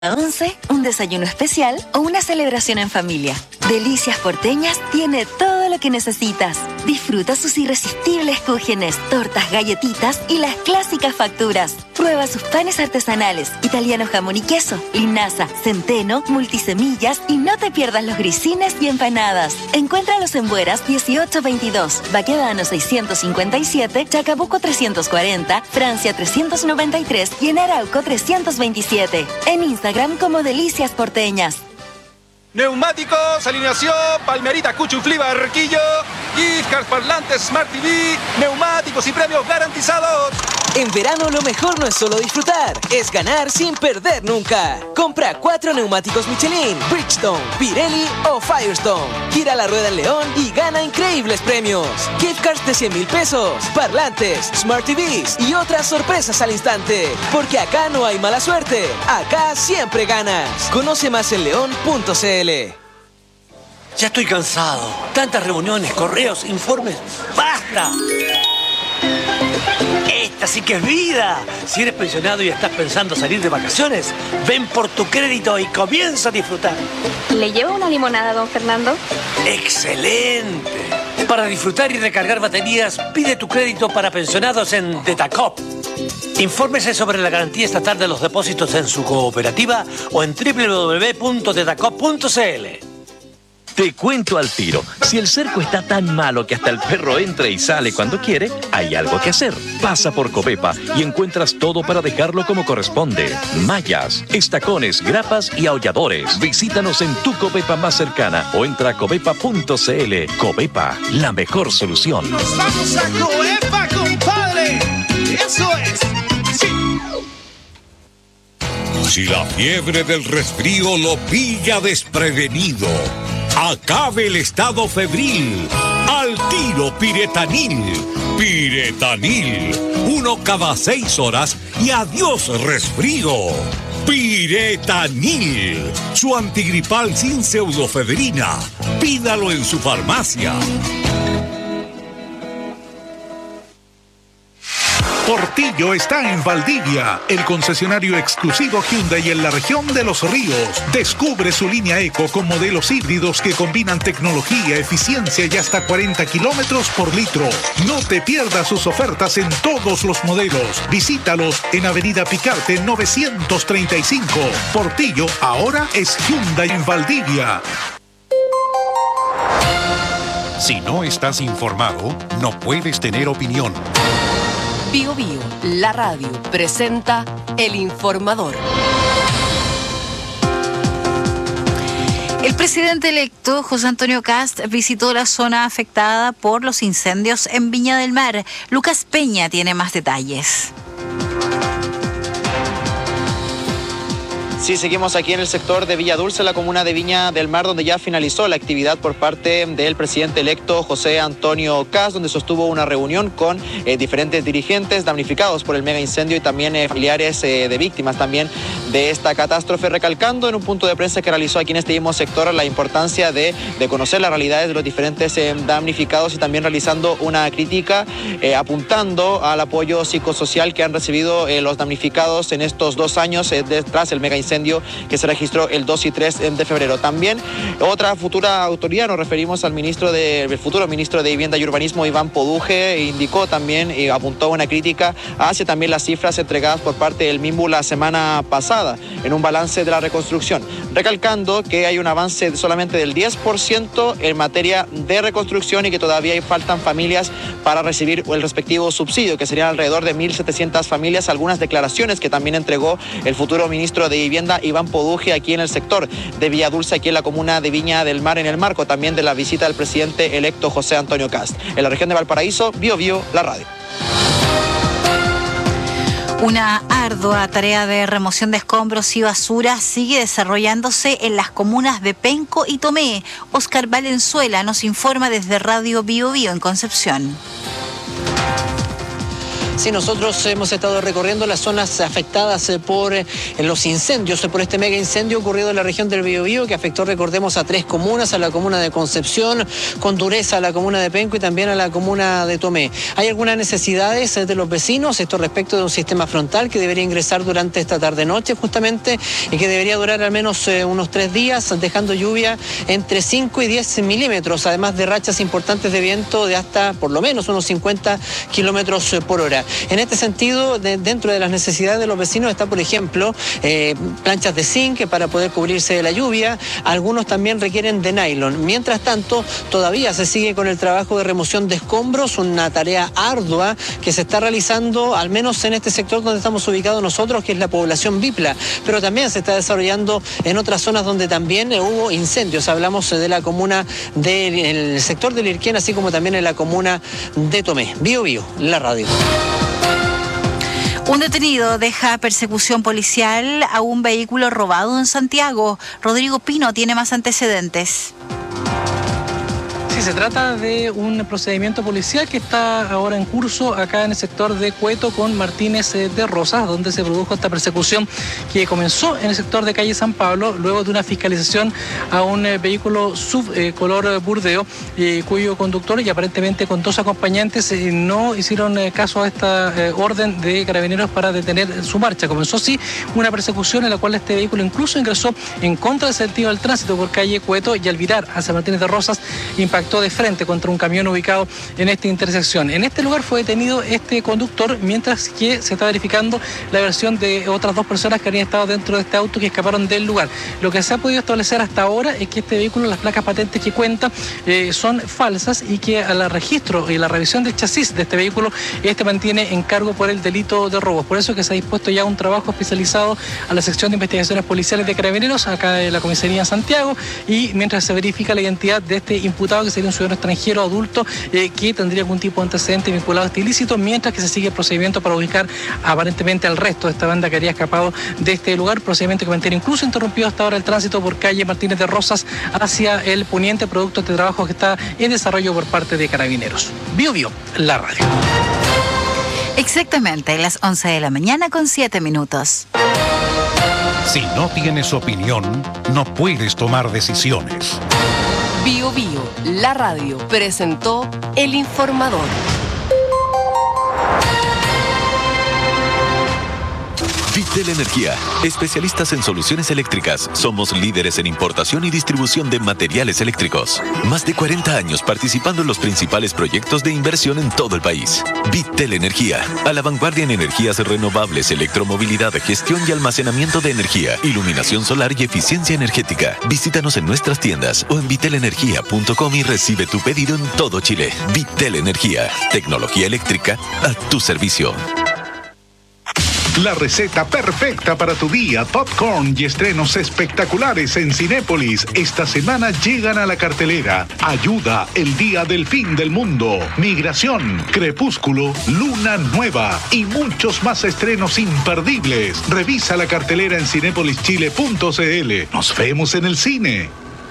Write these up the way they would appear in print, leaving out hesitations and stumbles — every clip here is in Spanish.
11, un desayuno especial o una celebración en familia. Delicias Porteñas tiene todo lo que necesitas. Disfruta sus irresistibles cúgenes, tortas, galletitas y las clásicas facturas. Prueba sus panes artesanales, italiano jamón y queso, linaza, centeno, multisemillas y no te pierdas los grisines y empanadas. Encuéntralos en Bueras 1822, Baquedano 657, Chacabuco 340, Francia 393 y en Arauco 327. En Instagram como Delicias Porteñas. Neumáticos, alineación, Palmerita, Cuchuflí, Barquillo, gift cards, parlantes, Smart TV, neumáticos y premios garantizados. En verano lo mejor no es solo disfrutar, es ganar sin perder nunca. Compra 4 neumáticos Michelin, Bridgestone, Pirelli o Firestone. Gira la rueda en León y gana increíbles premios. Gift cards de 100.000 pesos, parlantes, Smart TVs y otras sorpresas al instante. Porque acá no hay mala suerte, acá siempre ganas. Conoce más en león.cl. Ya estoy cansado. Tantas reuniones, correos, informes. ¡Basta! Esta sí que es vida. Si eres pensionado y estás pensando salir de vacaciones, ven por tu crédito y comienza a disfrutar. ¿Le lleva una limonada, don Fernando? ¡Excelente! Para disfrutar y recargar baterías, pide tu crédito para pensionados en Detacop. Infórmese sobre la garantía estatal de los depósitos en su cooperativa o en www.detacop.cl. Te cuento al tiro. Si el cerco está tan malo que hasta el perro entra y sale cuando quiere, hay algo que hacer. Pasa por Covepa y encuentras todo para dejarlo como corresponde. Mallas, estacones, grapas y aulladores. Visítanos en tu Covepa más cercana o entra a covepa.cl. Covepa, la mejor solución. ¡Nos vamos a Covepa, compadre! ¡Eso es! ¡Sí! Si la fiebre del resfrío lo pilla desprevenido, acabe el estado febril. Al tiro Piretanil. Piretanil. 1 cada 6 horas y adiós resfrío. Piretanil. Su antigripal sin pseudofebrina. Pídalo en su farmacia. Portillo está en Valdivia, el concesionario exclusivo Hyundai en la región de Los Ríos. Descubre su línea Eco con modelos híbridos que combinan tecnología, eficiencia y hasta 40 kilómetros por litro. No te pierdas sus ofertas en todos los modelos. Visítalos en Avenida Picarte 935. Portillo ahora es Hyundai en Valdivia. Si no estás informado, no puedes tener opinión. Bio Bio, la radio, presenta El Informador. El presidente electo, José Antonio Kast, visitó la zona afectada por los incendios en Viña del Mar. Lucas Peña tiene más detalles. Sí, seguimos aquí en el sector de Villa Dulce, la comuna de Viña del Mar, donde ya finalizó la actividad por parte del presidente electo José Antonio Kast, donde sostuvo una reunión con diferentes dirigentes damnificados por el mega incendio y también familiares de víctimas también de esta catástrofe, recalcando en un punto de prensa que realizó aquí en este mismo sector la importancia de conocer las realidades de los diferentes damnificados y también realizando una crítica apuntando al apoyo psicosocial que han recibido los damnificados en estos 2 años tras el mega incendio que se registró el 2 y 3 de febrero. También otra futura autoridad, nos referimos al futuro ministro de Vivienda y Urbanismo, Iván Poduje, indicó también y apuntó una crítica hacia también las cifras entregadas por parte del MIMBU la semana pasada en un balance de la reconstrucción, recalcando que hay un avance solamente del 10% en materia de reconstrucción y que todavía faltan familias para recibir el respectivo subsidio, que serían alrededor de 1.700 familias, algunas declaraciones que también entregó el futuro ministro de Vivienda Iván Poduje aquí en el sector de Villa Dulce, aquí en la comuna de Viña del Mar, en el marco también de la visita del presidente electo José Antonio Kast. En la región de Valparaíso, Bio Bio, la radio. Una ardua tarea de remoción de escombros y basura sigue desarrollándose en las comunas de Penco y Tomé. Oscar Valenzuela nos informa desde Radio Bio Bio en Concepción. Sí, nosotros hemos estado recorriendo las zonas afectadas por los incendios, por este mega incendio ocurrido en la región del Biobío, que afectó, recordemos, a 3 comunas, a la comuna de Concepción, con dureza a la comuna de Penco y también a la comuna de Tomé. Hay algunas necesidades de los vecinos, esto respecto de un sistema frontal que debería ingresar durante esta tarde-noche justamente y que debería durar al menos unos 3 días, dejando lluvia entre 5 y 10 milímetros, además de rachas importantes de viento de hasta por lo menos unos 50 kilómetros por hora. En este sentido, dentro de las necesidades de los vecinos está, por ejemplo, planchas de zinc para poder cubrirse de la lluvia. Algunos también requieren de nylon. Mientras tanto, todavía se sigue con el trabajo de remoción de escombros, una tarea ardua que se está realizando, al menos en este sector donde estamos ubicados nosotros, que es la población Bipla, pero también se está desarrollando en otras zonas donde también hubo incendios. Hablamos de la comuna del sector de Lirquén, así como también en la comuna de Tomé. Biobío, la radio. Un detenido deja persecución policial a un vehículo robado en Santiago. Rodrigo Pino tiene más antecedentes. Sí, se trata de un procedimiento policial que está ahora en curso acá en el sector de Cueto con Martínez de Rosas, donde se produjo esta persecución que comenzó en el sector de calle San Pablo, luego de una fiscalización a un vehículo color burdeo, cuyo conductor y aparentemente con 2 acompañantes no hicieron caso a esta orden de carabineros para detener su marcha. Comenzó así una persecución en la cual este vehículo incluso ingresó en contra del sentido del tránsito por calle Cueto y al virar hacia Martínez de Rosas impactó de frente contra un camión ubicado en esta intersección. En este lugar fue detenido este conductor, mientras que se está verificando la versión de otras 2 personas que habían estado dentro de este auto que escaparon del lugar. Lo que se ha podido establecer hasta ahora es que este vehículo, las placas patentes que cuenta, son falsas y que al registro y la revisión del chasis de este vehículo, mantiene en cargo por el delito de robos. Por eso que se ha dispuesto ya un trabajo especializado a la sección de investigaciones policiales de Carabineros, acá de la comisaría en Santiago, y mientras se verifica la identidad de este imputado, que sería un ciudadano extranjero adulto que tendría algún tipo de antecedente vinculado a este ilícito, mientras que se sigue el procedimiento para ubicar aparentemente al resto de esta banda que habría escapado de este lugar, procedimiento que mantiene incluso interrumpido hasta ahora el tránsito por calle Martínez de Rosas hacia el poniente, producto de este trabajo que está en desarrollo por parte de Carabineros. Biobío, la radio. Exactamente, las 11 de la mañana con 7 minutos. Si no tienes opinión, no puedes tomar decisiones. Biobío, la radio, presentó El Informador. Vitel Energía, especialistas en soluciones eléctricas. Somos líderes en importación y distribución de materiales eléctricos. Más de 40 años participando en los principales proyectos de inversión en todo el país. Vitel Energía, a la vanguardia en energías renovables, electromovilidad, gestión y almacenamiento de energía, iluminación solar y eficiencia energética. Visítanos en nuestras tiendas o en vitelenergia.com y recibe tu pedido en todo Chile. Vitel Energía, tecnología eléctrica a tu servicio. La receta perfecta para tu día, popcorn y estrenos espectaculares en Cinépolis. Esta semana llegan a la cartelera Ayuda, el día del fin del mundo, Migración, Crepúsculo, Luna Nueva y muchos más estrenos imperdibles. Revisa la cartelera en cinepolischile.cl. Nos vemos en el cine.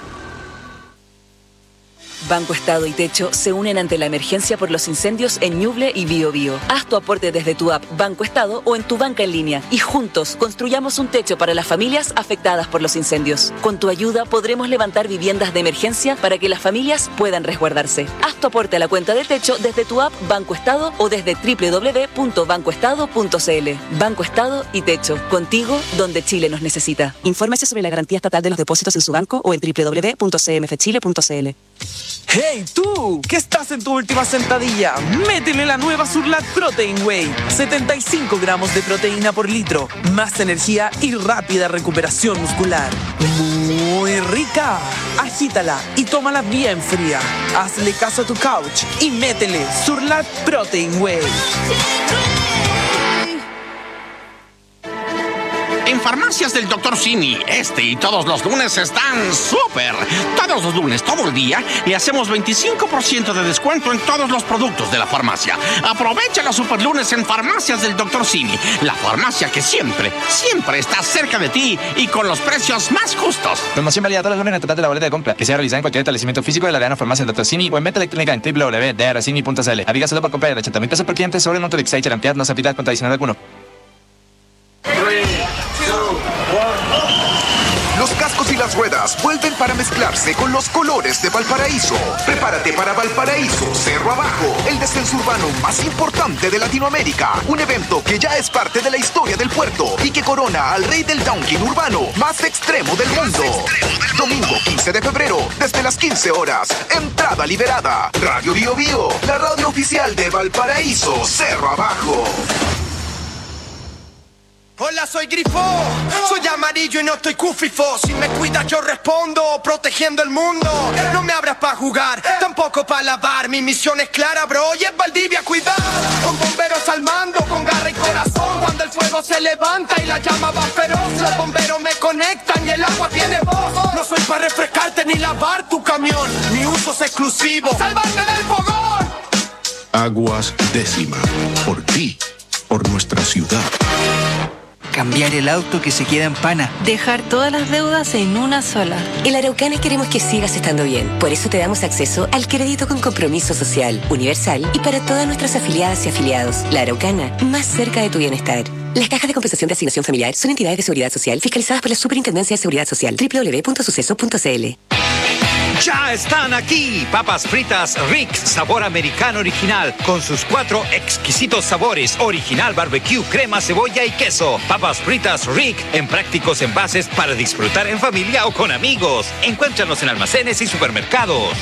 Banco Estado y Techo se unen ante la emergencia por los incendios en Ñuble y Biobío. Haz tu aporte desde tu app Banco Estado o en tu banca en línea y juntos construyamos un techo para las familias afectadas por los incendios. Con tu ayuda podremos levantar viviendas de emergencia para que las familias puedan resguardarse. Haz tu aporte a la cuenta de techo desde tu app Banco Estado o desde www.bancoestado.cl. Banco Estado y Techo, contigo donde Chile nos necesita. Infórmese sobre la garantía estatal de los depósitos en su banco o en www.cmfchile.cl. ¡Hey tú! ¿Qué estás en tu última sentadilla? ¡Métele la nueva Surlat Protein Whey! 75 gramos de proteína por litro, más energía y rápida recuperación muscular. ¡Muy rica! Agítala y tómala bien fría. Hazle caso a tu couch y métele Surlat Protein Whey. En Farmacias del Dr. Simi. Este y todos los lunes están súper. Todos los lunes, todo el día, le hacemos 25% de descuento en todos los productos de la farmacia. Aprovecha los superlunes en Farmacias del Dr. Simi. La farmacia que siempre está cerca de ti y con los precios más justos. Promoción válida todos los lunes en total de la boleta de compra, que sea realizada en cualquier establecimiento físico de la Verano Farmacia del Dr. Simi o en venta electrónica en www.drsimi.cl. Aplica solo por compra de 80.000 pesos por cliente sobre Motorix. Charantead no se aplica contra adicional alguno. Los cascos y las ruedas vuelven para mezclarse con los colores de Valparaíso. Prepárate para Valparaíso Cerro Abajo, el descenso urbano más importante de Latinoamérica. Un evento que ya es parte de la historia del puerto y que corona al rey del downhill urbano más extremo del mundo. Domingo 15 de febrero, desde las 15 horas. Entrada liberada. Radio Bio Bio, la radio oficial de Valparaíso Cerro Abajo. Hola, soy Grifo, soy amarillo y no estoy cufifo. Si me cuidas yo respondo, protegiendo el mundo. No me abras pa' jugar, tampoco pa' lavar. Mi misión es clara, bro, y es Valdivia cuidar. Con bomberos al mando, con garra y corazón. Cuando el fuego se levanta y la llama va feroz, los bomberos me conectan y el agua tiene voz. No soy pa' refrescarte ni lavar tu camión, mi uso es exclusivo, salvarte del fogón. Aguas Décima, por ti, por nuestra ciudad. Cambiar el auto que se queda en pana. Dejar todas las deudas en una sola. En la Araucana queremos que sigas estando bien. Por eso te damos acceso al crédito con compromiso social, universal y para todas nuestras afiliadas y afiliados. La Araucana, más cerca de tu bienestar. Las cajas de compensación de asignación familiar son entidades de seguridad social fiscalizadas por la Superintendencia de Seguridad Social. www.suceso.cl. Ya están aquí, papas fritas Rick, sabor americano original, con sus 4 exquisitos sabores, original barbecue, crema, cebolla y queso. Papas fritas Rick, en prácticos envases para disfrutar en familia o con amigos. Encuéntranos en almacenes y supermercados.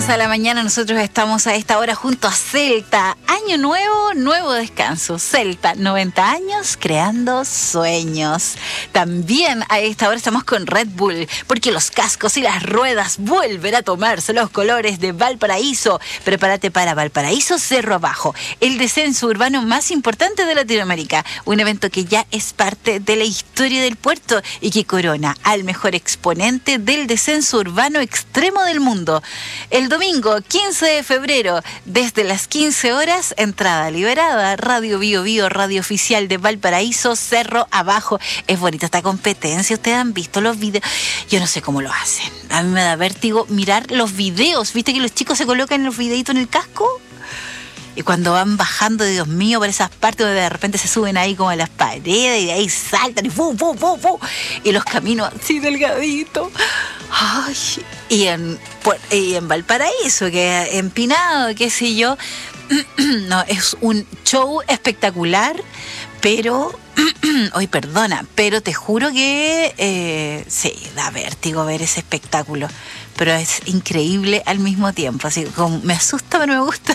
a la mañana. Nosotros estamos a esta hora junto a Celta. Año nuevo, nuevo descanso. Celta, 90 años creando sueños. También a esta hora estamos con Red Bull, porque los cascos y las ruedas vuelven a tomarse los colores de Valparaíso. Prepárate para Valparaíso Cerro Abajo, el descenso urbano más importante de Latinoamérica. Un evento que ya es parte de la historia del puerto y que corona al mejor exponente del descenso urbano extremo del mundo. El domingo 15 de febrero, desde las 15 horas, entrada liberada. Radio Bio Bio, radio oficial de Valparaíso Cerro Abajo. Es bonita esta competencia. Ustedes han visto los videos. Yo no sé cómo lo hacen. A mí me da vértigo mirar los videos. ¿Viste que los chicos se colocan los videitos en el casco? Y cuando van bajando, Dios mío, por esas partes donde de repente se suben ahí como a las paredes y de ahí saltan y ¡fu, fu, fu, fu! Y los caminos así delgaditos. Ay, y en Valparaíso, que empinado, qué sé yo. No, es un show espectacular, pero... Hoy perdona, pero te juro que sí, da vértigo ver ese espectáculo. Pero es increíble al mismo tiempo. Así como me asusta, pero me gusta.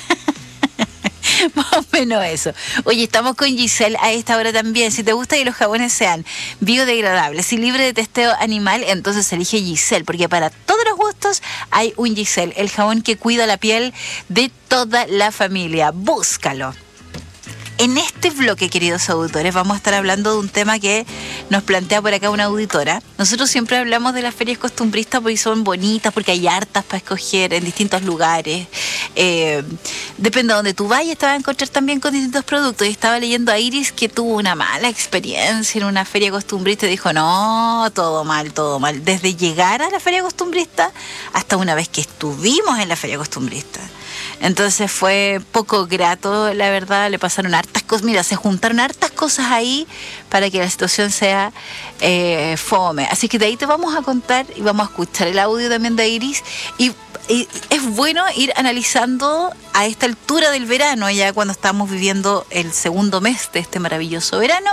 Más o menos eso. Oye, estamos con Giselle a esta hora también. Si te gusta que los jabones sean biodegradables y libres de testeo animal, entonces elige Giselle, porque para todos los gustos hay un Giselle, el jabón que cuida la piel de toda la familia. Búscalo. En este bloque, queridos auditores, vamos a estar hablando de un tema que nos plantea por acá una auditora. Nosotros siempre hablamos de las ferias costumbristas porque son bonitas, porque hay hartas para escoger en distintos lugares. Depende de donde tú vayas, te vas a encontrar también con distintos productos. Y estaba leyendo a Iris que tuvo una mala experiencia en una feria costumbrista y dijo, no, todo mal, todo mal. Desde llegar a la feria costumbrista hasta una vez que estuvimos en la feria costumbrista. Entonces fue poco grato, la verdad, le pasaron hartas cosas. Mira, se juntaron hartas cosas ahí para que la situación sea fome. Así que de ahí te vamos a contar y vamos a escuchar el audio también de Iris. Y es bueno ir analizando a esta altura del verano, ya cuando estamos viviendo el segundo mes de este maravilloso verano,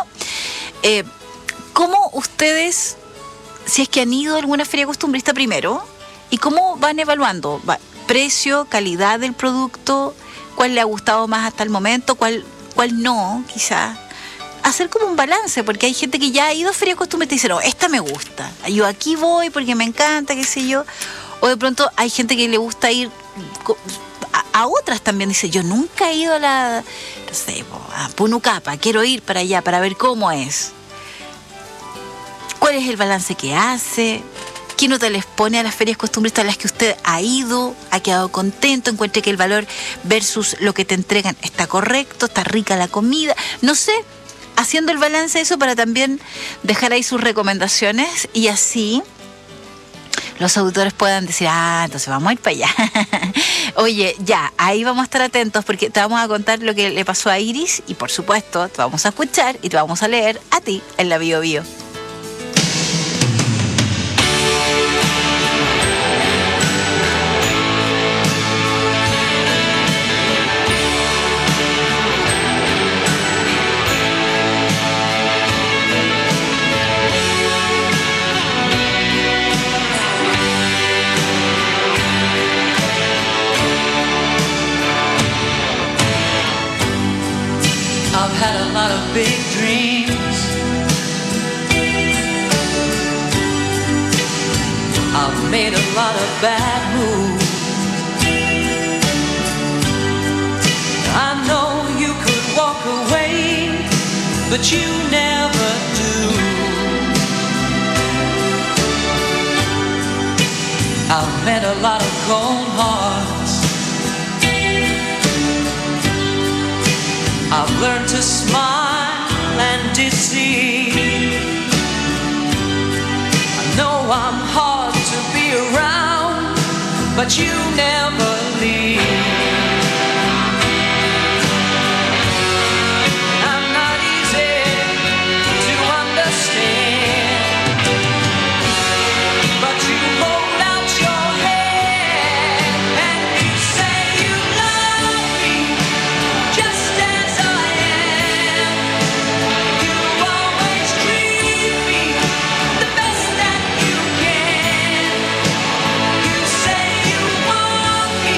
cómo ustedes, si es que han ido a alguna feria costumbrista primero, y cómo van evaluando precio, calidad del producto, cuál le ha gustado más hasta el momento, cuál no, quizás. Hacer como un balance, porque hay gente que ya ha ido a ferias costumbristas y dice, no, esta me gusta, yo aquí voy porque me encanta, qué sé yo. O de pronto hay gente que le gusta ir a otras también, dice, yo nunca he ido a Punucapa, quiero ir para allá para ver cómo es. ¿Cuál es el balance que hace? ¿Qué nota les pone a las ferias costumbristas a las que usted ha ido? ¿Ha quedado contento? ¿Encuentra que el valor versus lo que te entregan está correcto? ¿Está rica la comida? No sé, haciendo el balance de eso para también dejar ahí sus recomendaciones y así los auditores puedan decir, entonces vamos a ir para allá. Oye, ya, ahí vamos a estar atentos porque te vamos a contar lo que le pasó a Iris y por supuesto te vamos a escuchar y te vamos a leer a ti en la Bio Bio. I've had a lot of big dreams. I've made a lot of bad moves. I know you could walk away, but you never do. I've met a lot of cold hearts. I've learned to smile and deceive. I know I'm hard to be around, but you never leave. I'm not easy to understand, but you hold out your hand and you say you love me just as I am. You always treat me the best that you can. You say you want me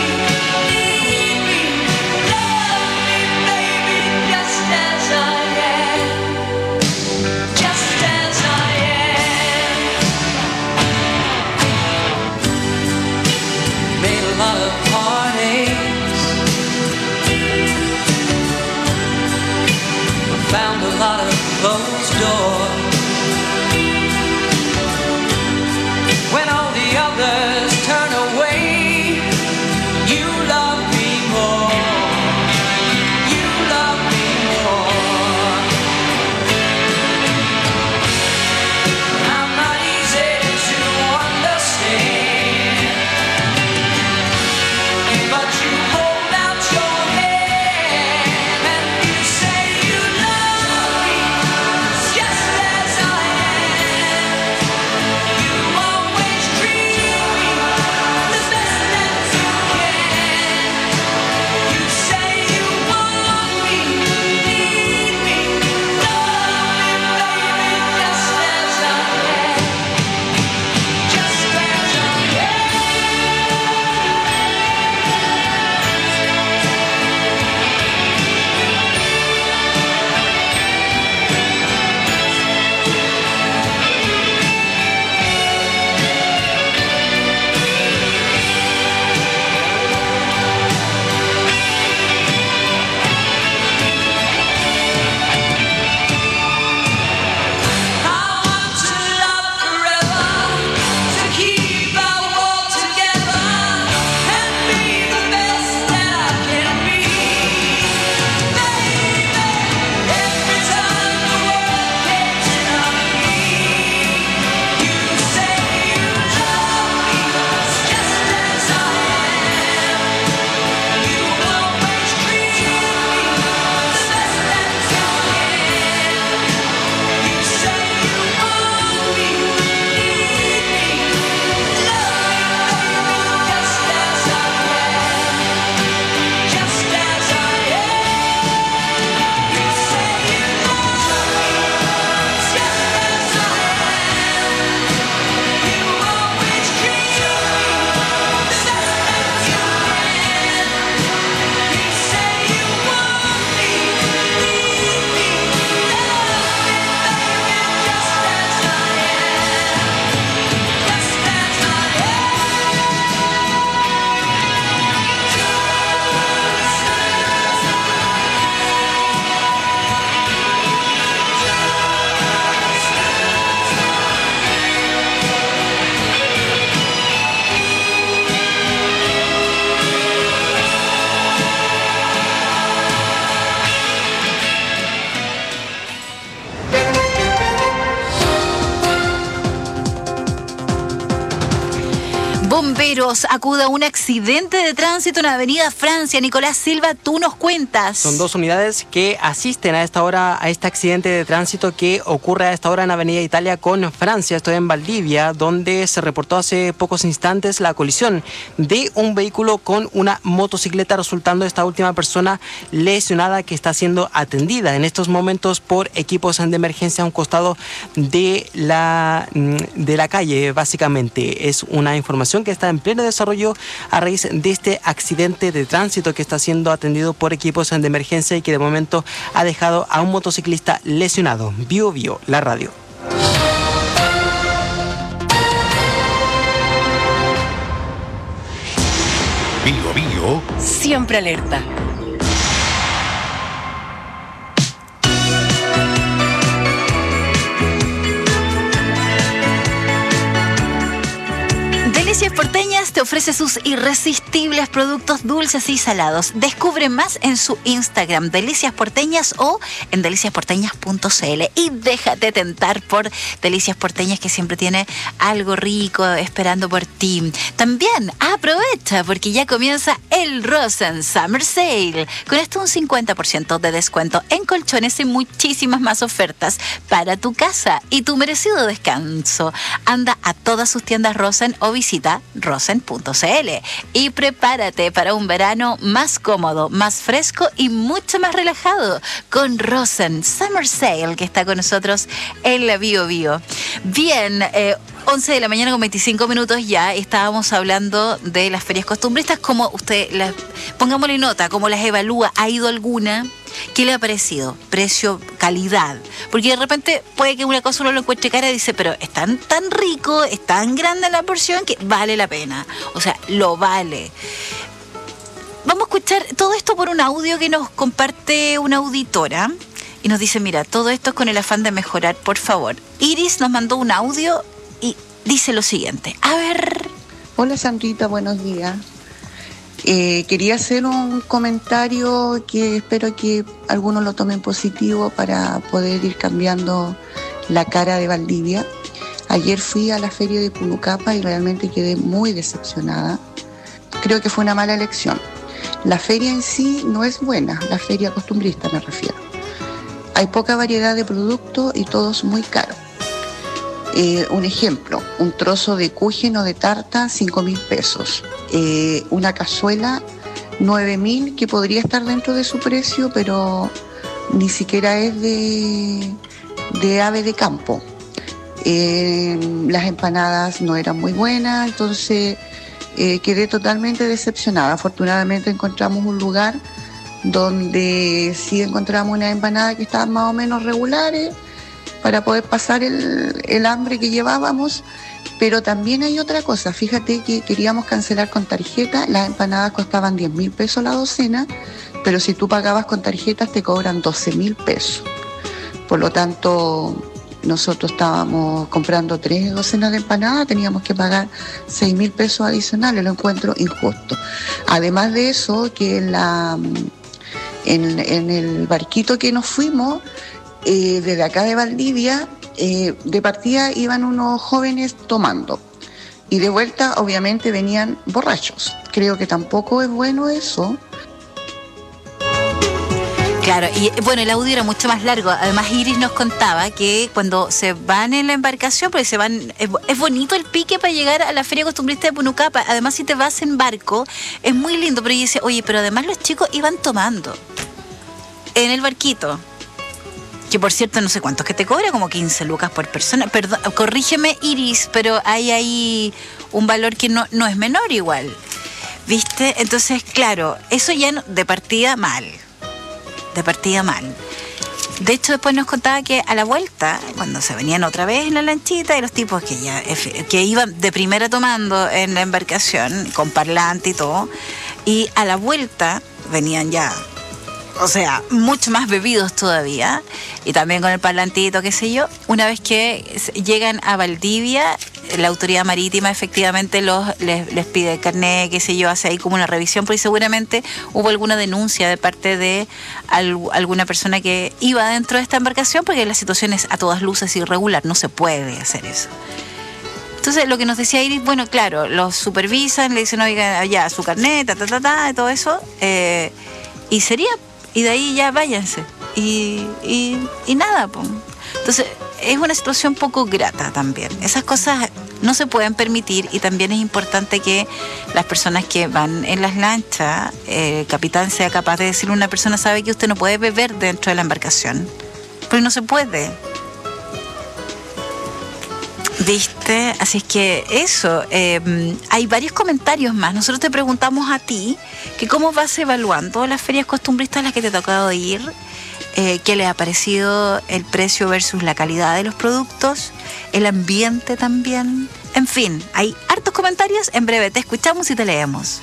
Lagos acude a un accidente de tránsito en Avenida Francia. Nicolás Silva, tú nos cuentas. Son 2 unidades que asisten a esta hora a este accidente de tránsito que ocurre a esta hora en Avenida Italia con Francia. Esto en Valdivia, donde se reportó hace pocos instantes la colisión de un vehículo con una motocicleta, resultando esta última persona lesionada, que está siendo atendida en estos momentos por equipos de emergencia a un costado de la calle. Básicamente es una información que está en pleno desarrollo a raíz de este accidente de tránsito que está siendo atendido por equipos de emergencia y que de momento ha dejado a un motociclista lesionado. Bio Bio, la radio. Bio Bio. Siempre alerta. Delicias Porteñas te ofrece sus irresistibles productos dulces y salados. Descubre más en su Instagram, Delicias Porteñas, o en deliciasporteñas.cl, y déjate tentar por Delicias Porteñas, que siempre tiene algo rico esperando por ti. También aprovecha porque ya comienza el Rosen Summer Sale. Con esto un 50% de descuento en colchones y muchísimas más ofertas para tu casa y tu merecido descanso. Anda a todas sus tiendas Rosen o visita rosen.cl y prepárate para un verano más cómodo, más fresco y mucho más relajado con Rosen Summer Sale, que está con nosotros en la Bio Bio. Bien, 11 de la mañana con 25 minutos ya. Estábamos hablando de las ferias costumbristas, como usted pongámosle nota, cómo las evalúa. ¿Ha ido alguna? ¿Qué le ha parecido? Precio, calidad. Porque de repente puede que una cosa uno lo encuentre cara y dice, pero es tan rico, es tan grande la porción que vale la pena. O sea, lo vale. Vamos a escuchar todo esto por un audio que nos comparte una auditora. Y nos dice, mira, todo esto es con el afán de mejorar, por favor. Iris nos mandó un audio y dice lo siguiente. A ver. Hola Sandrita, buenos días. Quería hacer un comentario que espero que algunos lo tomen positivo para poder ir cambiando la cara de Valdivia. Ayer fui a la feria de Punucapa y realmente quedé muy decepcionada. Creo que fue una mala elección. La feria en sí no es buena, la feria costumbrista me refiero. Hay poca variedad de productos y todos muy caros. Un ejemplo, un trozo de kuchen o de tarta, 5.000 pesos. Una cazuela, 9.000, que podría estar dentro de su precio, pero ni siquiera es de ave de campo. Las empanadas no eran muy buenas, entonces quedé totalmente decepcionada. Afortunadamente encontramos un lugar donde sí encontramos unas empanadas que estaban más o menos regulares, para poder pasar el hambre que llevábamos. Pero también hay otra cosa, fíjate que queríamos cancelar con tarjeta, las empanadas costaban 10.000 pesos la docena, pero si tú pagabas con tarjetas te cobran 12.000 pesos. Por lo tanto, nosotros estábamos comprando 3 docenas de empanadas, teníamos que pagar 6.000 pesos adicionales, lo encuentro injusto. Además de eso, que en el barquito que nos fuimos, desde acá de Valdivia, de partida iban unos jóvenes tomando y de vuelta obviamente venían borrachos. Creo que tampoco es bueno eso. Claro, y bueno, el audio era mucho más largo. Además, Iris nos contaba que cuando se van en la embarcación, porque se van, es bonito el pique para llegar a la feria costumbrista de Punucapa. Además, si te vas en barco, es muy lindo. Pero ella dice, oye, pero además los chicos iban tomando en el barquito. Que por cierto, no sé cuántos que te cobra, como 15 lucas por persona. Perdón, corrígeme, Iris, pero hay ahí un valor que no es menor igual. ¿Viste? Entonces, claro, eso ya de partida mal. De partida mal. De hecho, después nos contaba que a la vuelta, cuando se venían otra vez en la lanchita, y los tipos que iban de primera tomando en la embarcación, con parlante y todo, y a la vuelta venían ya, o sea, mucho más bebidos todavía, y también con el parlantito, qué sé yo. Una vez que llegan a Valdivia, la autoridad marítima efectivamente les pide el carnet, qué sé yo, hace ahí como una revisión, porque seguramente hubo alguna denuncia de parte de alguna persona que iba dentro de esta embarcación, porque la situación es a todas luces irregular, no se puede hacer eso. Entonces, lo que nos decía Iris, bueno, claro, los supervisan, le dicen, oiga, ya, su carnet, y todo eso, y sería, y de ahí ya váyanse. Y nada, pues. Entonces, es una situación poco grata también. Esas cosas no se pueden permitir, y también es importante que las personas que van en las lanchas, el capitán sea capaz de decirle a una persona, sabe que usted no puede beber dentro de la embarcación, porque no se puede. ¿Viste? Así es que eso, hay varios comentarios más. Nosotros te preguntamos a ti que cómo vas evaluando las ferias costumbristas a las que te ha tocado ir, qué le ha parecido el precio versus la calidad de los productos, el ambiente también. En fin, hay hartos comentarios. En breve te escuchamos y te leemos.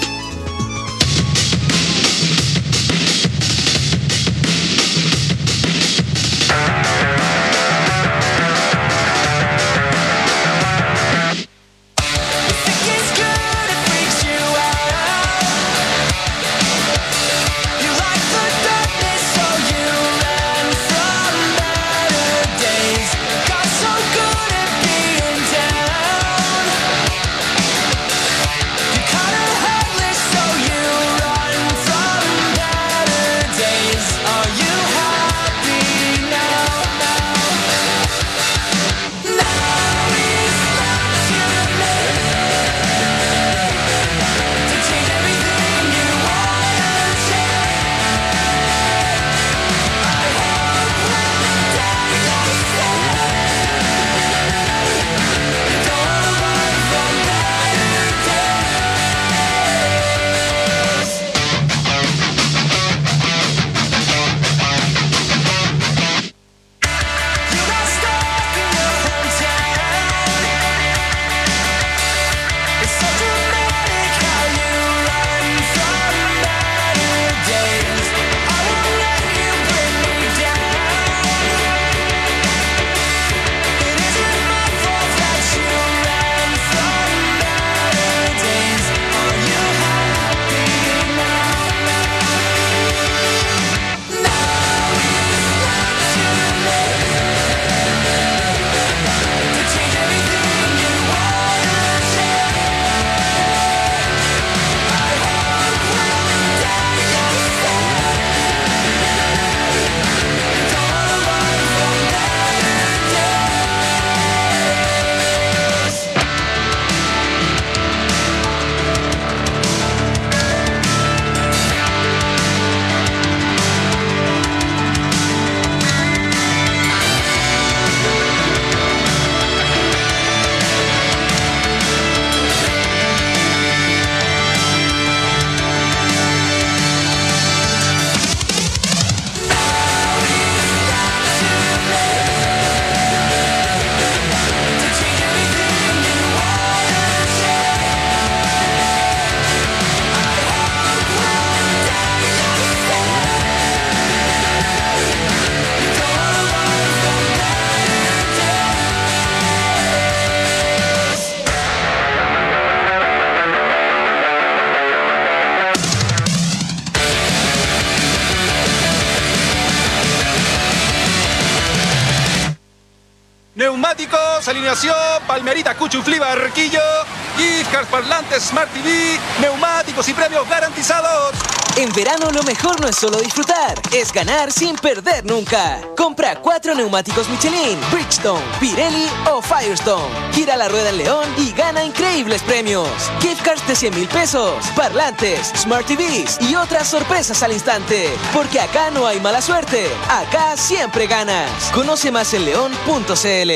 Neumáticos, alineación, Palmerita, Cuchuflí, Barquillo, Gift Parlantes, Smart TV, neumáticos y premios garantizados. En verano lo mejor no es solo disfrutar, es ganar sin perder nunca. Compra 4 neumáticos Michelin, Bridgestone, Pirelli o Firestone. Gira la rueda en León y gana increíbles premios. Gift cards de 100,000 pesos, parlantes, Smart TVs y otras sorpresas al instante. Porque acá no hay mala suerte, acá siempre ganas. Conoce más en león.cl.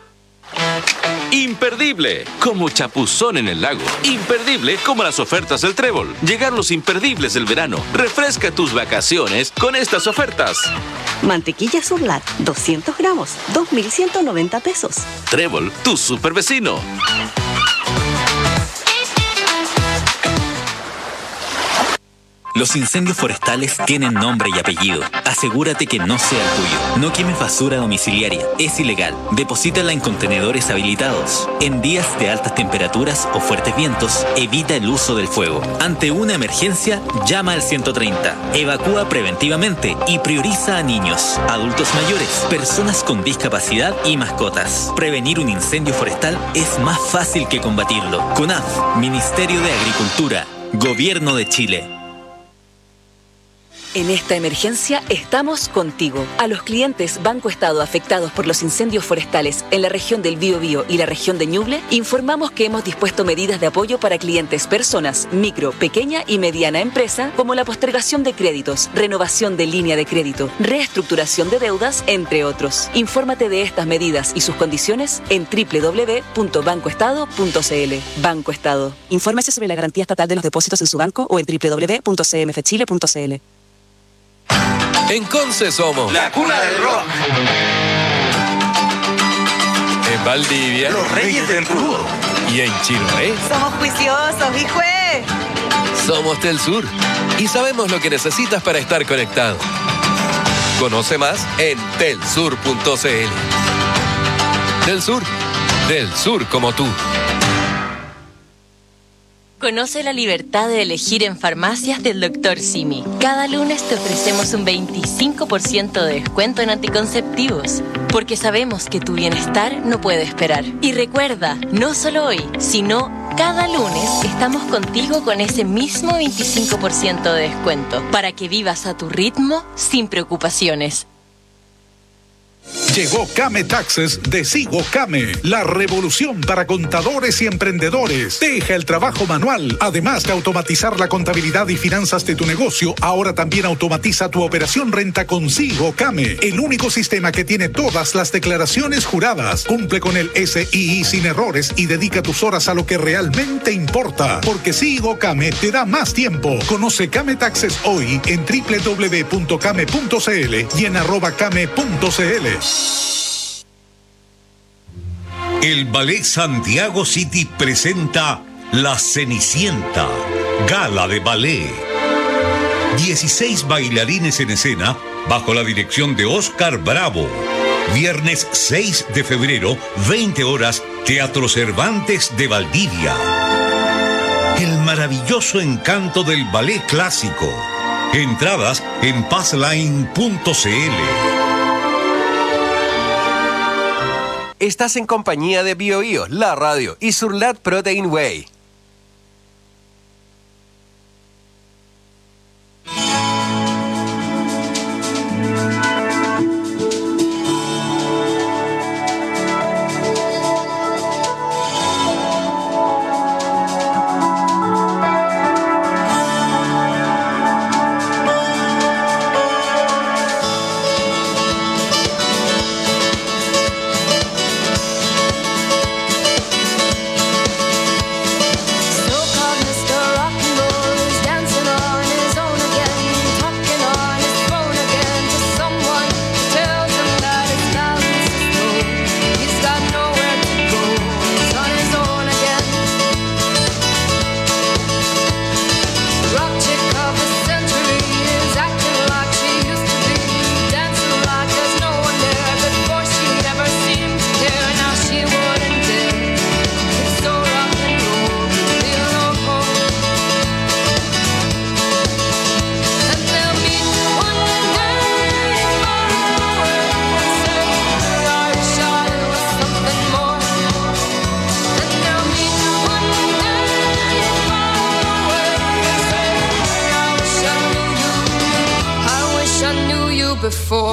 Imperdible, como chapuzón en el lago. Imperdible, como las ofertas del Trébol. Llegar los imperdibles del verano. Refresca tus vacaciones con estas ofertas. Mantequilla Surlat, 200 gramos, 2.190 pesos. Trébol, tu super vecino. Los incendios forestales tienen nombre y apellido. Asegúrate que no sea el tuyo. No quemes basura domiciliaria. Es ilegal. Deposítala en contenedores habilitados. En días de altas temperaturas o fuertes vientos, evita el uso del fuego. Ante una emergencia, llama al 130. Evacúa preventivamente y prioriza a niños, adultos mayores, personas con discapacidad y mascotas. Prevenir un incendio forestal es más fácil que combatirlo. CONAF, Ministerio de Agricultura, Gobierno de Chile. En esta emergencia estamos contigo. A los clientes Banco Estado afectados por los incendios forestales en la región del Biobío y la región de Ñuble, informamos que hemos dispuesto medidas de apoyo para clientes personas, micro, pequeña y mediana empresa, como la postergación de créditos, renovación de línea de crédito, reestructuración de deudas, entre otros. Infórmate de estas medidas y sus condiciones en www.bancoestado.cl. Banco Estado. Infórmese sobre la garantía estatal de los depósitos en su banco o en www.cmfchile.cl. En Conce somos la cuna del rock. En Valdivia, los reyes del rudo. Y en Chiloé, somos juiciosos, hijo. somos Tel Sur. Y sabemos lo que necesitas para estar conectado. Conoce más en telsur.cl. Tel Sur, del sur como tú. Conoce la libertad de elegir en farmacias del Dr. Simi. Cada lunes te ofrecemos un 25% de descuento en anticonceptivos, porque sabemos que tu bienestar no puede esperar. Y recuerda, no solo hoy, sino cada lunes estamos contigo con ese mismo 25% de descuento, para que vivas a tu ritmo sin preocupaciones. Llegó Kame Taxes de Sigo Kame, la revolución para contadores y emprendedores. Deja el trabajo manual. Además de automatizar la contabilidad y finanzas de tu negocio, ahora también automatiza tu operación renta con Sigo Kame, el único sistema que tiene todas las declaraciones juradas. Cumple con el SII sin errores y dedica tus horas a lo que realmente importa, porque Sigo Kame te da más tiempo. Conoce Kame Taxes hoy en www.kame.cl y en @kame.cl. El Ballet Santiago City presenta La Cenicienta, gala de ballet. 16 bailarines en escena bajo la dirección de Oscar Bravo. Viernes 6 de febrero, 20 horas, Teatro Cervantes de Valdivia. El maravilloso encanto del ballet clásico. Entradas en passline.cl. Estás en compañía de BioBio, la radio y Surlat Protein Whey. Before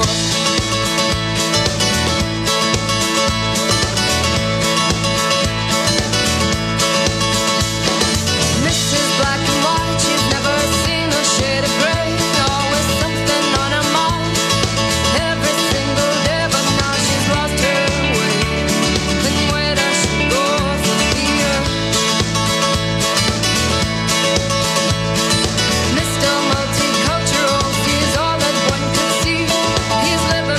Mrs. Black and white, she's never seen a shade of gray. Always something on her mind every single day, but now she's lost her way. And where does she go from here? Mr. Multicultural sees all that one could see. He's living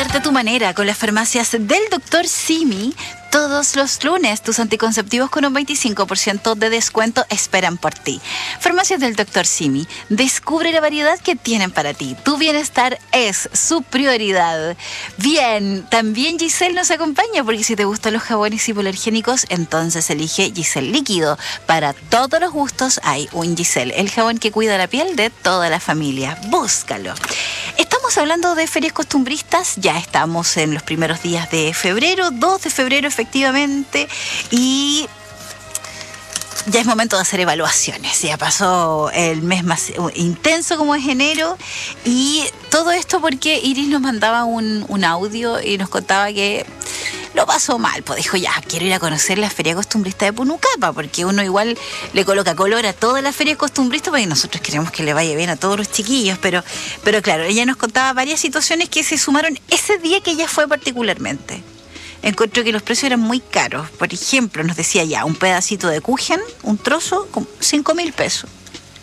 cuidarte a tu manera con las farmacias del Dr. Simi. Todos los lunes, tus anticonceptivos con un 25% de descuento esperan por ti. Farmacias del Dr. Simi. Descubre la variedad que tienen para ti. Tu bienestar es su prioridad. Bien, también Giselle nos acompaña, porque si te gustan los jabones hipoalergénicos, entonces elige Giselle Líquido. Para todos los gustos hay un Giselle, el jabón que cuida la piel de toda la familia. Búscalo. Estamos hablando de ferias costumbristas, ya estamos en los primeros días de febrero, 2 de febrero efectivamente, y ya es momento de hacer evaluaciones. Ya pasó el mes más intenso como es enero, y todo esto porque Iris nos mandaba un audio y nos contaba que lo pasó mal, pues dijo, ya, quiero ir a conocer la feria costumbrista de Punucapa, porque uno igual le coloca color a toda la feria costumbrista, porque nosotros queremos que le vaya bien a todos los chiquillos, pero claro, ella nos contaba varias situaciones que se sumaron ese día que ella fue particularmente. Encontró que los precios eran muy caros. Por ejemplo, nos decía ya, un pedacito de kuchen, un trozo, con 5.000 pesos.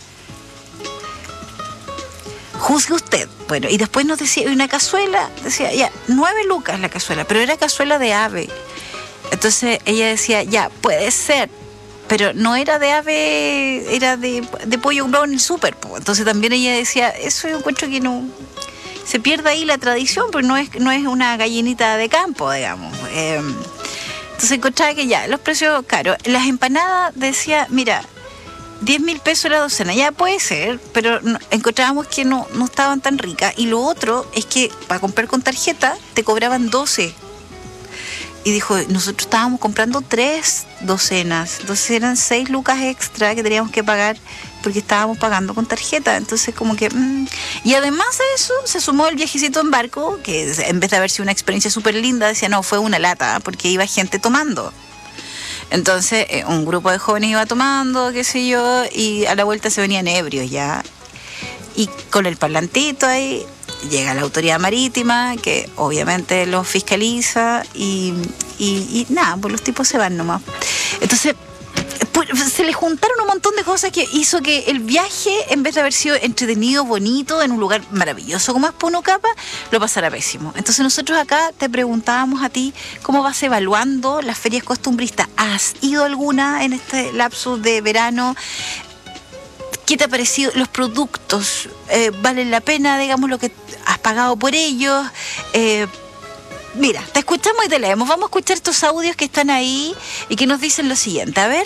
Juzgue usted. Bueno, y después nos decía, una cazuela, decía, ya, 9 lucas la cazuela, pero era cazuela de ave. Entonces ella decía, ya, puede ser, pero no era de ave, era de pollo comprado en el súper. Entonces también ella decía, eso yo encuentro que no, se pierde ahí la tradición, pero no es una gallinita de campo, digamos. Entonces encontraba que ya, los precios caros. Las empanadas decía, mira, 10.000 pesos la docena, ya puede ser, pero encontrábamos que no estaban tan ricas. Y lo otro es que para comprar con tarjeta te cobraban 12. Y dijo, nosotros estábamos comprando 3 docenas, entonces eran 6 lucas extra que teníamos que pagar porque estábamos pagando con tarjeta. Entonces como que... Y además de eso se sumó el viajecito en barco, que en vez de haber sido una experiencia súper linda, decía, no, fue una lata, porque iba gente tomando. Entonces, un grupo de jóvenes iba tomando, qué sé yo, y a la vuelta se venían ebrios ya. Y con el parlantito ahí, llega la autoridad marítima, que obviamente los fiscaliza, y nada, pues los tipos se van nomás. Entonces, pues, se le juntaron un montón de cosas que hizo que el viaje, en vez de haber sido entretenido, bonito, en un lugar maravilloso como es Punucapa, lo pasara pésimo. Entonces nosotros acá te preguntábamos a ti cómo vas evaluando las ferias costumbristas. ¿Has ido a alguna en este lapso de verano? ¿Qué te ha parecido? ¿Los productos valen la pena, digamos, lo que has pagado por ellos? Mira, te escuchamos y te leemos. Vamos a escuchar estos audios que están ahí y que nos dicen lo siguiente. A ver.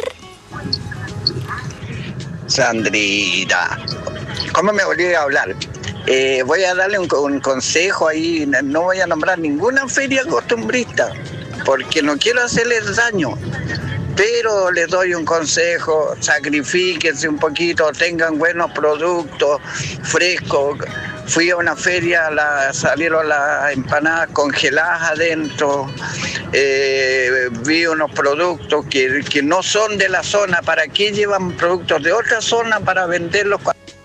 Sandrita, ¿cómo me volví a hablar? Voy a darle un consejo ahí. No voy a nombrar ninguna feria costumbrista porque no quiero hacerles daño. Pero les doy un consejo, sacrifíquense un poquito, tengan buenos productos frescos. Fui a una feria, salieron las empanadas congeladas adentro, vi unos productos que no son de la zona. ¿Para qué llevan productos de otra zona para venderlos?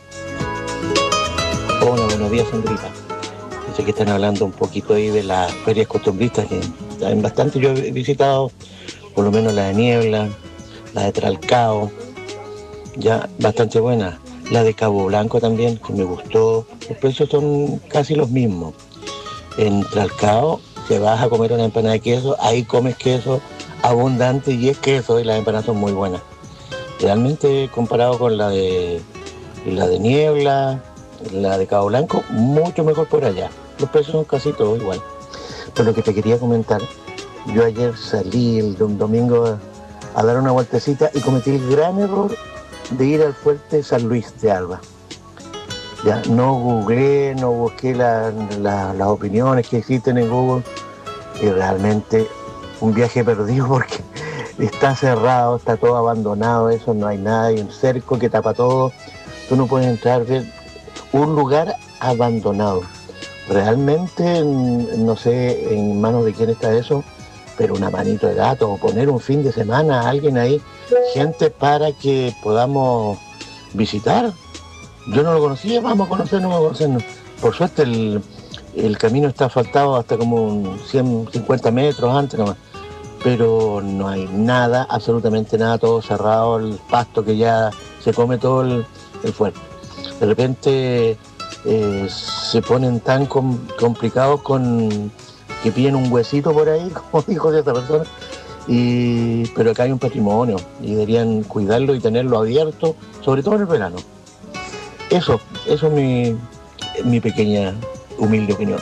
Hola, buenos días, Sandrita. Sé que están hablando un poquito ahí de las ferias costumbristas, que saben bastante. Yo he visitado por lo menos la de Niebla, la de Tralcao, ya bastante buena. La de Cabo Blanco también, que me gustó. Los precios son casi los mismos. En Tralcao, te vas a comer una empanada de queso, ahí comes queso abundante y es queso, y las empanadas son muy buenas. Realmente, comparado con la de Niebla, la de Cabo Blanco, mucho mejor por allá. Los precios son casi todos igual. Pero lo que te quería comentar, yo ayer salí un domingo a dar una vueltecita y cometí el gran error de ir al fuerte San Luis de Alba. Ya no googleé, no busqué las opiniones que existen en Google, y realmente un viaje perdido porque está cerrado, está todo abandonado, eso, no hay nada, hay un cerco que tapa todo, tú no puedes entrar, ver un lugar abandonado. Realmente no sé en manos de quién está eso, pero una manito de gato, o poner un fin de semana a alguien ahí, gente para que podamos visitar. Yo no lo conocía, vamos a conocernos. Por suerte el camino está asfaltado hasta como 150 metros antes nomás, pero no hay nada, absolutamente nada, todo cerrado, el pasto que ya se come todo el fuerte. De repente se ponen tan complicados con que piden un huesito por ahí, como dijo esta persona, pero acá hay un patrimonio y deberían cuidarlo y tenerlo abierto, sobre todo en el verano. Eso es mi pequeña, humilde opinión.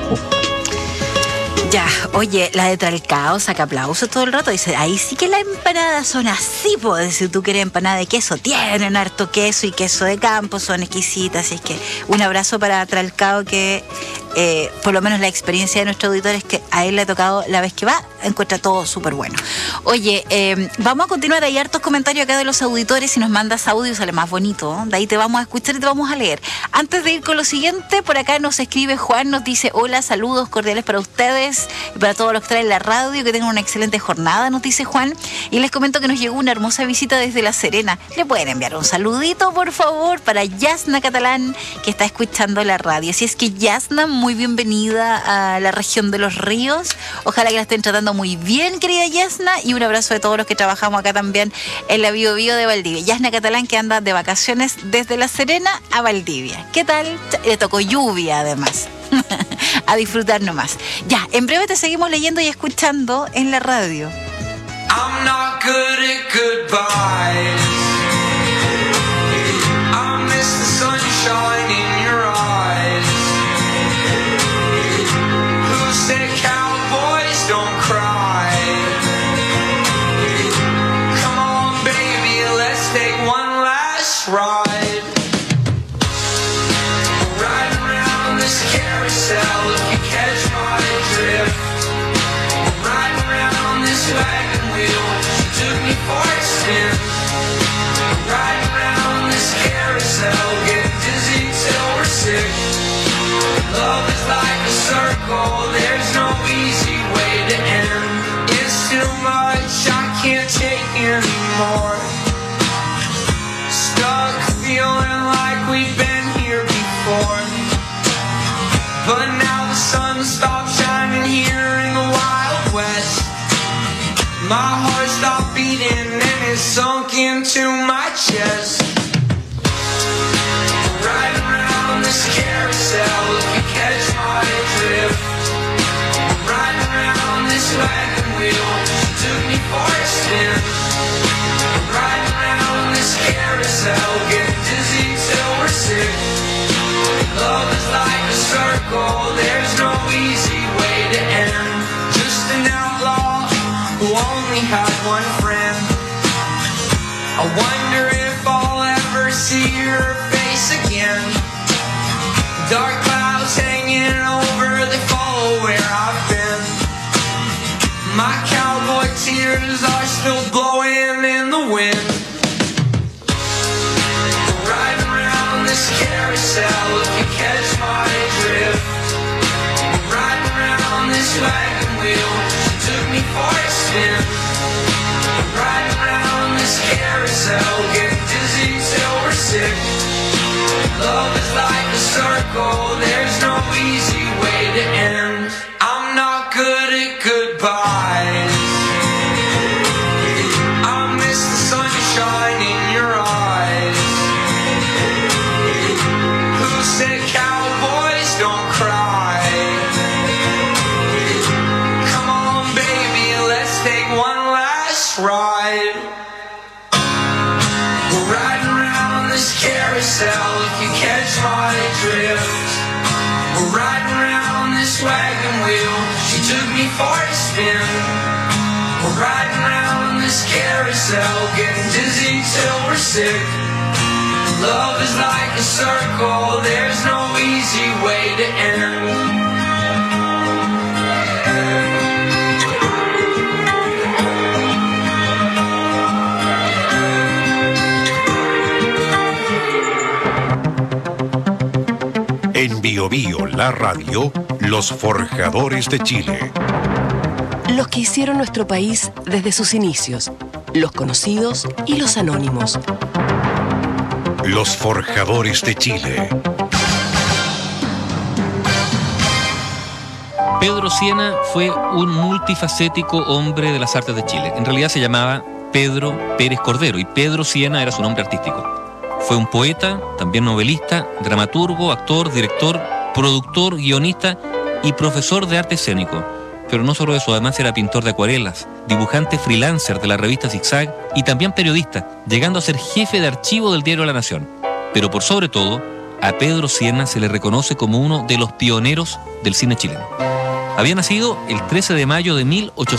Ya, oye, la de Tralcao saca aplausos todo el rato. Dice, ahí sí que las empanadas son así, pues. Si tú quieres empanada de queso, tienen harto queso y queso de campo, son exquisitas. Así es que un abrazo para Tralcao, que por lo menos la experiencia de nuestro auditor es que a él le ha tocado la vez que va, encuentra todo súper bueno. Oye, vamos a continuar. Hay hartos comentarios acá de los auditores. Si nos mandas audio sale más bonito. De ahí te vamos a escuchar y te vamos a leer. Antes de ir con lo siguiente, por acá nos escribe Juan, nos dice, hola, saludos cordiales para ustedes y para todos los que traen la radio, que tengan una excelente jornada, nos dice Juan. Y les comento que nos llegó una hermosa visita desde La Serena. ¿Le pueden enviar un saludito, por favor, para Yasna Catalán, que está escuchando la radio? Así es que Yasna, muy bienvenida a la región de Los Ríos. Ojalá que la estén tratando muy bien, querida Yasna, y un abrazo de todos los que trabajamos acá también en la Bio Bio de Valdivia. Yasna Catalán, que anda de vacaciones desde La Serena a Valdivia. ¿Qué tal? Le tocó lluvia, además. A disfrutar nomás. Ya, en breve te seguimos leyendo y escuchando en la radio. I'm not good at goodbyes. I miss the sunshine in your eyes. Who said cowboys don't cry? Come on, baby, let's take one last ride. Carousel, if you catch my drift. Riding around this wagon wheel, she took me for a spin. Riding around this carousel, get dizzy till we're sick. Love is like a circle, there's no easy way to end. It's too much, I can't take anymore. Stuck feeling like we've been here before. But now the sun stopped shining here in the Wild West. My heart stopped beating and it sunk into my chest. Riding around this carousel, if you catch my drift. Riding around this wagon wheel, she took me for a spin. Riding around this carousel, get dizzy till we're sick. Love is like a circle, there's no easy way to end. Just an outlaw who only had one friend. I wonder if I'll ever see her face again. Dark clouds hanging over, they follow where I've been. My cowboy tears are still blowing in the wind. Riding around this carousel, if you catch my drift. Riding around this wagon wheel, she took me for a spin. Riding around this carousel, get dizzy till we're sick. Love is like a circle, there's no easy way to end. I'm not good at goodbyes. I miss the sunshine in your eyes. Who said cowboys don't cry? Come on, baby, let's take one last ride. We're riding around this carousel, if you catch my drift. We're riding around this wagon wheel, she took me for a spin. We're riding around this carousel, getting dizzy till we're sick. Love is like a circle, there's no easy way to end. En Bio Bio, la radio, los forjadores de Chile. Los que hicieron nuestro país desde sus inicios, los conocidos y los anónimos. Los forjadores de Chile. Pedro Sienna fue un multifacético hombre de las artes de Chile. En realidad se llamaba Pedro Pérez Cordero y Pedro Sienna era su nombre artístico. Fue un poeta, también novelista, dramaturgo, actor, director, productor, guionista y profesor de arte escénico. Pero no solo eso, además era pintor de acuarelas, dibujante freelancer de la revista Zigzag y también periodista, llegando a ser jefe de archivo del diario La Nación. Pero por sobre todo, a Pedro Sienna se le reconoce como uno de los pioneros del cine chileno. Había nacido el 13 de mayo de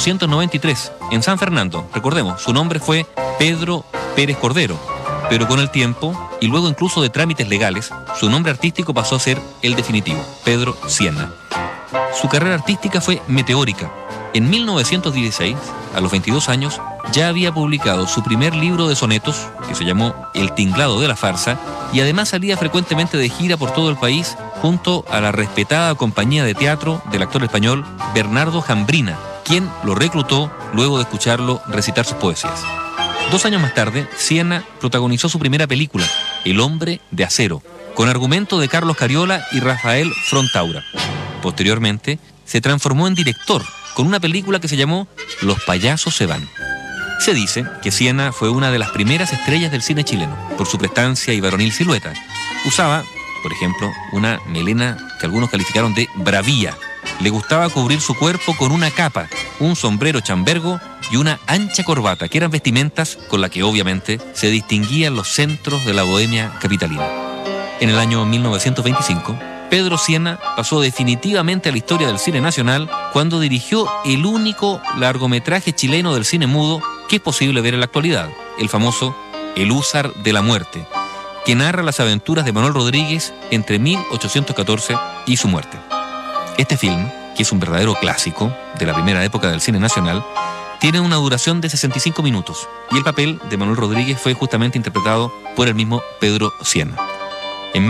1893 en San Fernando. Recordemos, su nombre fue Pedro Pérez Cordero, pero con el tiempo, y luego incluso de trámites legales, su nombre artístico pasó a ser el definitivo, Pedro Sienna. Su carrera artística fue meteórica. En 1916, a los 22 años, ya había publicado su primer libro de sonetos, que se llamó El tinglado de la farsa, y además salía frecuentemente de gira por todo el país junto a la respetada compañía de teatro del actor español Bernardo Jambrina, quien lo reclutó luego de escucharlo recitar sus poesías. 2 años más tarde, Sienna protagonizó su primera película, El hombre de acero, con argumento de Carlos Cariola y Rafael Frontaura. Posteriormente, se transformó en director con una película que se llamó Los payasos se van. Se dice que Sienna fue una de las primeras estrellas del cine chileno, por su prestancia y varonil silueta. Usaba, por ejemplo, una melena que algunos calificaron de bravía. Le gustaba cubrir su cuerpo con una capa, un sombrero chambergo y una ancha corbata, que eran vestimentas con las que obviamente se distinguían los centros de la bohemia capitalina. En el año 1925, Pedro Sienna pasó definitivamente a la historia del cine nacional cuando dirigió el único largometraje chileno del cine mudo que es posible ver en la actualidad, el famoso El húsar de la muerte, que narra las aventuras de Manuel Rodríguez entre 1814 y su muerte. Este film, que es un verdadero clásico de la primera época del cine nacional, tiene una duración de 65 minutos y el papel de Manuel Rodríguez fue justamente interpretado por el mismo Pedro Sienna. En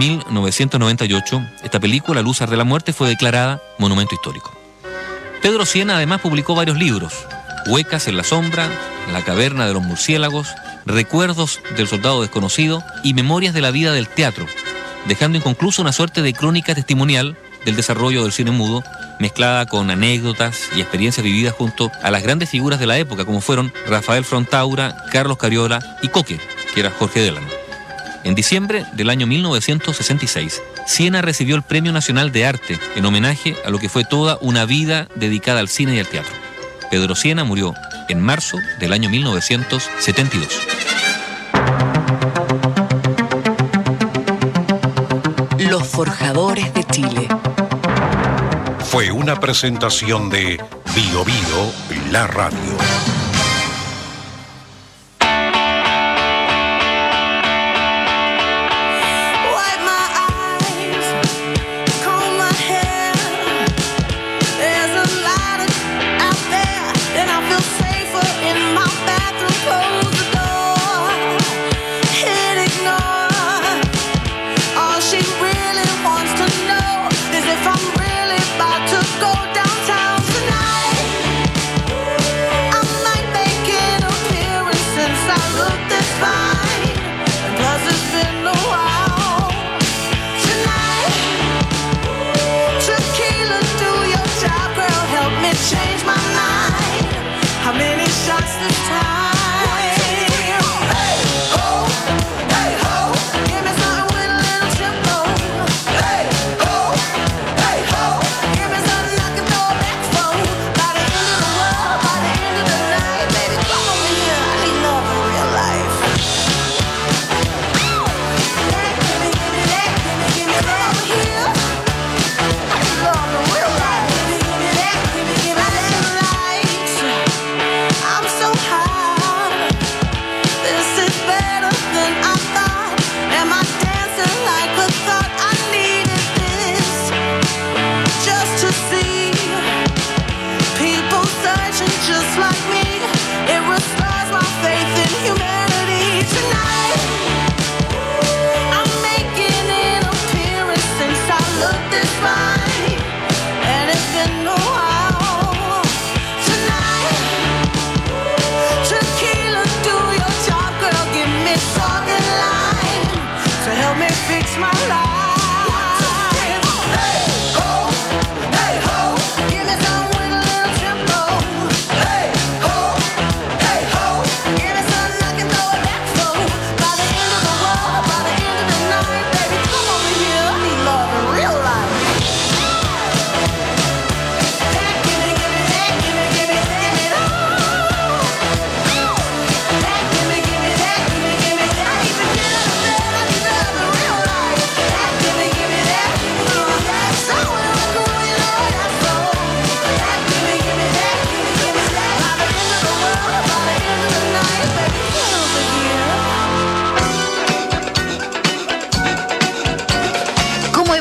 1998, esta película, El húsar de la muerte, fue declarada monumento histórico. Pedro Sienna además publicó varios libros: Huecas en la sombra, La caverna de los murciélagos, Recuerdos del soldado desconocido y Memorias de la vida del teatro, dejando inconcluso una suerte de crónica testimonial del desarrollo del cine mudo, mezclada con anécdotas y experiencias vividas junto a las grandes figuras de la época, como fueron Rafael Frontaura, Carlos Cariola y Coque, que era Jorge Delano. En diciembre del año 1966, Sienna recibió el Premio Nacional de Arte en homenaje a lo que fue toda una vida dedicada al cine y al teatro. Pedro Sienna murió en marzo del año 1972. Los Forjadores de Chile. Fue una presentación de Bio Bio, la radio. I'm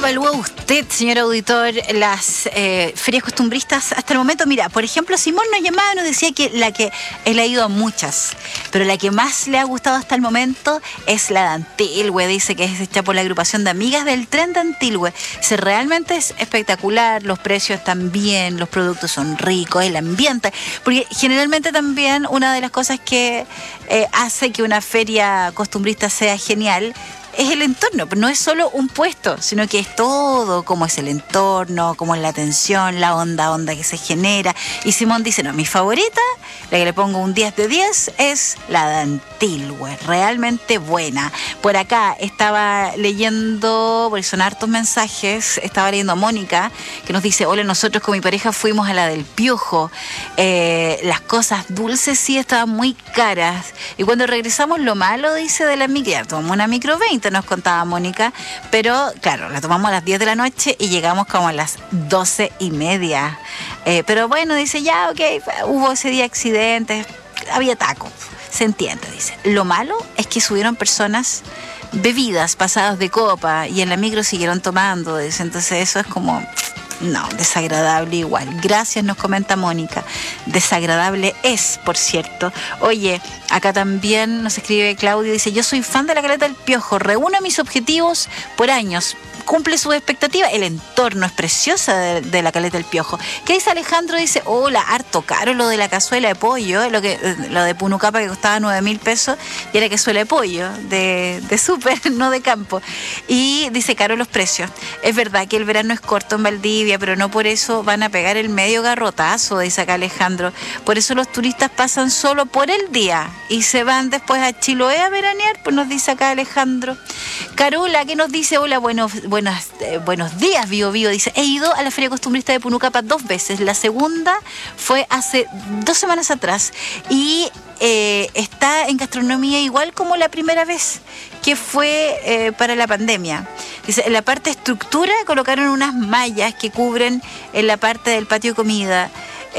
evalúa usted, señor auditor, las ferias costumbristas hasta el momento? Mira, por ejemplo, Simón nos llamaba y nos decía que él ha ido a muchas, pero la que más le ha gustado hasta el momento es la de Antilhue. Dice que es hecha por la agrupación de amigas del tren de Antilhue. Dice, realmente es espectacular, los precios también, los productos son ricos, el ambiente, porque generalmente también una de las cosas que hace que una feria costumbrista sea genial es el entorno, no es solo un puesto, sino que es todo, cómo es el entorno, cómo es la atención, la onda que se genera. Y Simón dice, no, mi favorita, la que le pongo un 10 de 10, es la de Antilhue, realmente buena. Por acá estaba leyendo, porque son hartos mensajes, estaba leyendo a Mónica, que nos dice, hola, nosotros con mi pareja fuimos a la del Piojo, las cosas dulces sí estaban muy caras, y cuando regresamos lo malo, dice, de la micro, ya tomamos una micro 20, nos contaba Mónica, pero claro, la tomamos a las 10 de la noche y llegamos como a las 12:30. Pero bueno, dice, ya, ok, hubo ese día accidentes, había tacos, se entiende, dice. Lo malo es que subieron personas bebidas, pasadas de copa, y en la micro siguieron tomando, dice. Entonces eso es como... no, desagradable igual. Gracias, nos comenta Mónica. Desagradable es, por cierto. Oye, acá también nos escribe Claudio, dice, yo soy fan de la Caleta del Piojo, reúno mis objetivos por años, cumple sus expectativas, el entorno es preciosa de la Caleta del Piojo. ¿Qué dice Alejandro? Dice, hola, harto caro lo de la cazuela de pollo, lo de Punucapa que costaba 9.000 pesos, y era cazuela de pollo, de súper, no de campo. Y dice, caro los precios. Es verdad que el verano es corto en Valdivia, pero no por eso van a pegar el medio garrotazo, dice acá Alejandro. Por eso los turistas pasan solo por el día y se van después a Chiloé a veranear, pues nos dice acá Alejandro. Carola, que nos dice, hola, buenos días, Bio Bio, dice, he ido a la Feria Costumbrista de Punucapa 2 veces, la segunda fue hace 2 semanas atrás, y está en gastronomía igual como la primera vez, que fue para la pandemia. Dice, en la parte estructura colocaron unas mallas que cubren en la parte del patio de comida.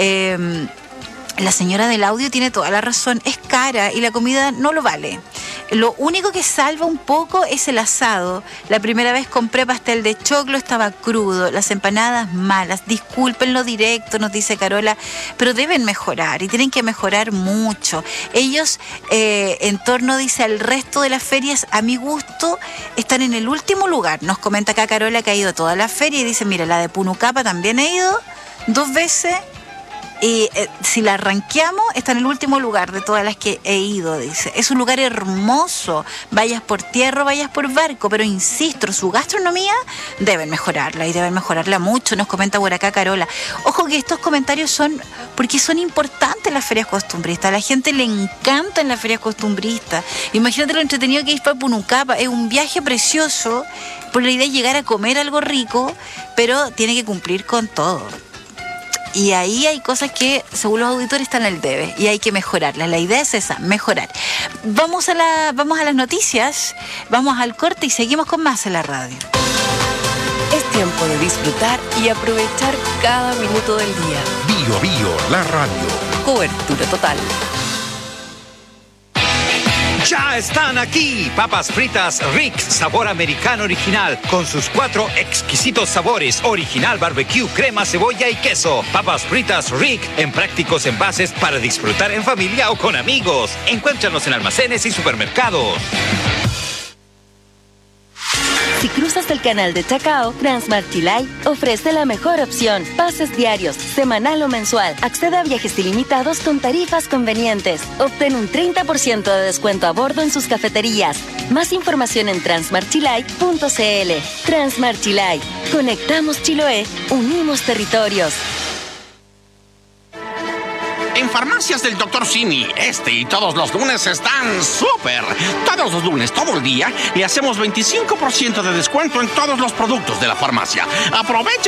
La señora del audio tiene toda la razón, es cara y la comida no lo vale. Lo único que salva un poco es el asado. La primera vez compré pastel de choclo, estaba crudo, las empanadas malas, discúlpenlo directo, nos dice Carola, pero deben mejorar y tienen que mejorar mucho. Ellos, en torno, dice, al resto de las ferias, a mi gusto, están en el último lugar. Nos comenta acá Carola que ha ido a toda la feria y dice, mira, la de Punucapa también he ido 2 veces. Y si la ranqueamos, está en el último lugar de todas las que he ido, dice. Es un lugar hermoso, vayas por tierra o vayas por barco, pero insisto, su gastronomía deben mejorarla y deben mejorarla mucho, nos comenta por acá Carola. Ojo que estos comentarios son porque son importantes las ferias costumbristas, a la gente le encantan las ferias costumbristas. Imagínate lo entretenido que es para Punucapa, es un viaje precioso, por la idea de llegar a comer algo rico, pero tiene que cumplir con todo. Y ahí hay cosas que, según los auditores, están al debe y hay que mejorarlas. La idea es esa, mejorar. Vamos a las noticias, vamos al corte y seguimos con más en la radio. Es tiempo de disfrutar y aprovechar cada minuto del día. Bio Bio, la radio. Cobertura total. Ya están aquí, papas fritas Rick, sabor americano original, con sus 4 exquisitos sabores, original barbecue, crema, cebolla y queso. Papas fritas Rick, en prácticos envases para disfrutar en familia o con amigos. Encuéntranos en almacenes y supermercados. Si cruzas el canal de Chacao, Transmart Chilay ofrece la mejor opción. Pases diarios, semanal o mensual. Accede a viajes ilimitados con tarifas convenientes. Obtén un 30% de descuento a bordo en sus cafeterías. Más información en transmartchilay.cl. Transmart Chilay. Conectamos Chiloé, unimos territorios. En Farmacias del Dr. Simi, este y todos los lunes están súper. Todos los lunes, todo el día, le hacemos 25% de descuento en todos los productos de la farmacia. Aprovecha